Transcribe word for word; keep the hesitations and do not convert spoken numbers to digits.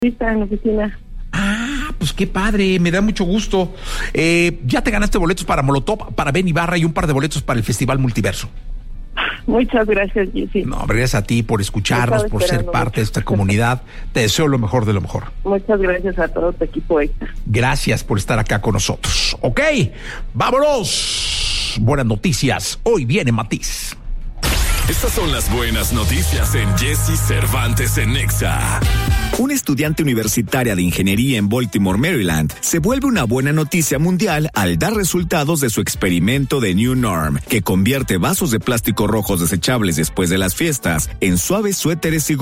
Está en la oficina. Ah, pues qué padre, me da mucho gusto. Eh, ya te ganaste boletos para Molotov, para Ben Ibarra y un par de boletos para el Festival Multiverso. Muchas gracias, Jessy. No, gracias a ti por escucharnos, por ser parte mucho de esta comunidad. Te deseo lo mejor de lo mejor. Muchas gracias a todo tu equipo extra. Gracias por estar acá con nosotros. Ok, vámonos. Buenas noticias. Hoy viene Matiz. Estas son las buenas noticias en Jessy Cervantes en Nexa. Una estudiante universitaria de ingeniería en Baltimore, Maryland, se vuelve una buena noticia mundial al dar resultados de su experimento de New Norm, que convierte vasos de plástico rojos desechables después de las fiestas en suaves suéteres y